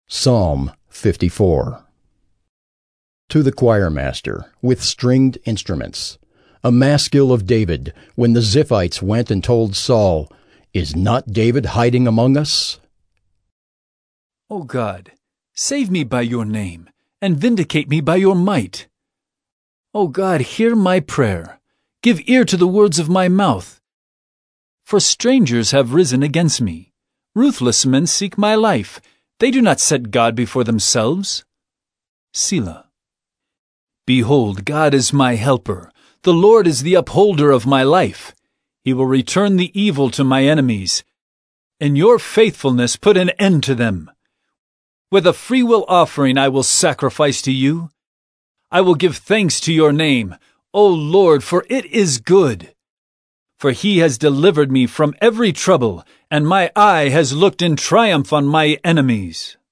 Psalm 54. To the choirmaster, with stringed instruments, a maskil of David, when the Ziphites went and told Saul, "Is not David hiding among us?" O God, save me by your name, and vindicate me by your might. O God, hear my prayer. Give ear to the words of my mouth. For strangers have risen against me. Ruthless men seek my life. They do not set God before themselves. Selah. Behold, God is my helper. The Lord is the upholder of my life. He will return the evil to my enemies. In your faithfulness put an end to them. With a freewill offering I will sacrifice to you. I will give thanks to your name, O Lord, for it is good. For he has delivered me from every trouble, and my eye has looked in triumph on my enemies.